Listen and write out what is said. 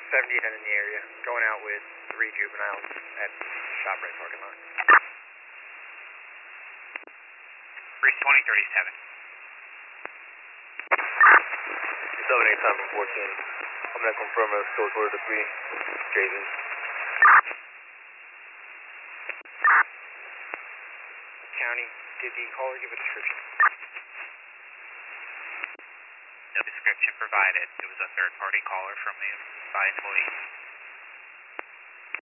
78 in the area, going out with 3 juveniles at ShopRite parking lot. Breeze 2037. 78 time from 14. I'm going to confirm a still quarter to 3. JV. County, did the caller give a description? No description provided. It was a third-party caller from the by employee.